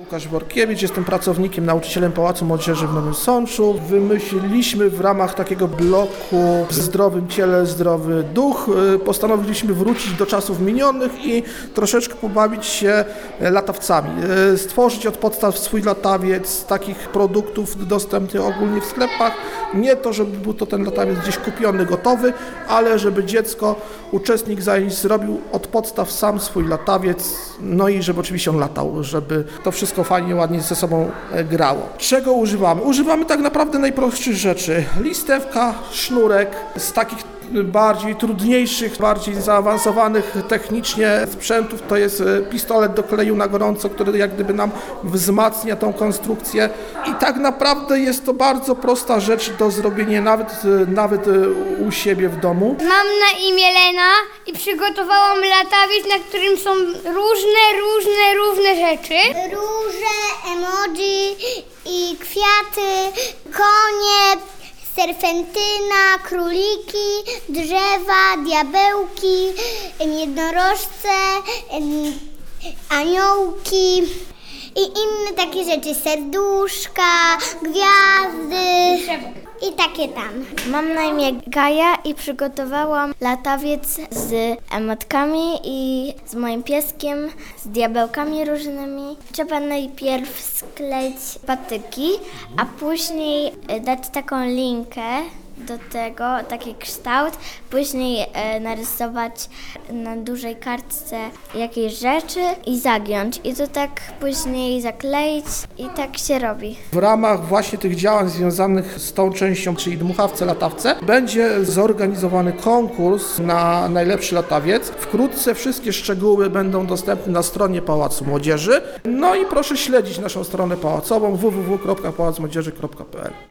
Łukasz Workiewicz, jestem pracownikiem, nauczycielem Pałacu Młodzieży w Nowym Sączu. Wymyśliliśmy w ramach takiego bloku w zdrowym ciele, zdrowy duch. Postanowiliśmy wrócić do czasów minionych i troszeczkę pobawić się latawcami. Stworzyć od podstaw swój latawiec z takich produktów dostępnych ogólnie w sklepach. Nie to, żeby był to ten latawiec gdzieś kupiony, gotowy, ale żeby dziecko, uczestnik zajęć zrobił od podstaw sam swój latawiec, no i żeby oczywiście on latał, żeby to wszystko fajnie, ładnie ze sobą grało. Czego używamy? Używamy tak naprawdę najprostszych rzeczy. Listewka, sznurek z takich bardziej trudniejszych, bardziej zaawansowanych technicznie sprzętów to jest pistolet do kleju na gorąco, który jak gdyby nam wzmacnia tą konstrukcję i tak naprawdę jest to bardzo prosta rzecz do zrobienia nawet u siebie w domu. Mam na imię Lena i przygotowałam latawiec, na którym są różne rzeczy. Róże, emoji i kwiaty, konie, serpentyna, króliki, drzewa, diabełki, jednorożce, aniołki i inne takie rzeczy, serduszka, gwiazdy i takie tam. Mam na imię Gaja i przygotowałam latawiec z emotkami i z moim pieskiem, z diabełkami różnymi. Trzeba najpierw skleić patyki, a później dać taką linkę do tego, taki kształt, później narysować na dużej kartce jakieś rzeczy i zagiąć i to tak później zakleić i tak się robi. W ramach właśnie tych działań związanych z tą częścią, czyli dmuchawce, latawce, będzie zorganizowany konkurs na najlepszy latawiec. Wkrótce wszystkie szczegóły będą dostępne na stronie Pałacu Młodzieży. No i proszę śledzić naszą stronę pałacową www.pałacmłodzieży.pl.